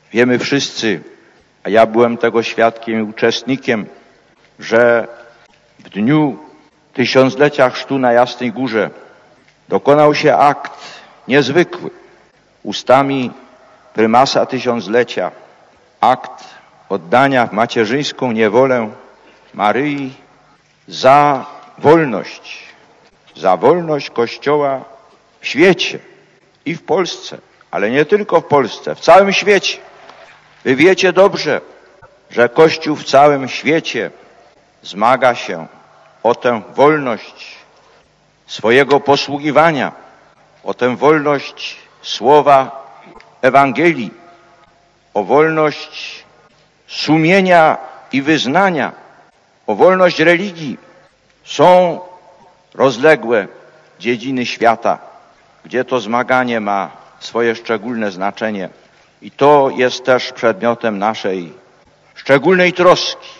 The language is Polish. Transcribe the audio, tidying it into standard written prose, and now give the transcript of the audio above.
Wiemy wszyscy, a ja byłem tego świadkiem i uczestnikiem, że w dniu tysiąclecia chrztu na Jasnej Górze dokonał się akt niezwykły. Ustami prymasa tysiąclecia akt oddania w macierzyńską niewolę Maryi za wolność Kościoła w świecie i w Polsce, ale nie tylko w Polsce, w całym świecie. Wy wiecie dobrze, że Kościół w całym świecie zmaga się o tę wolność swojego posługiwania, o tę wolność słowa Ewangelii, o wolność sumienia i wyznania, o wolność religii. Są rozległe dziedziny świata, gdzie to zmaganie ma swoje szczególne znaczenie i to jest też przedmiotem naszej szczególnej troski.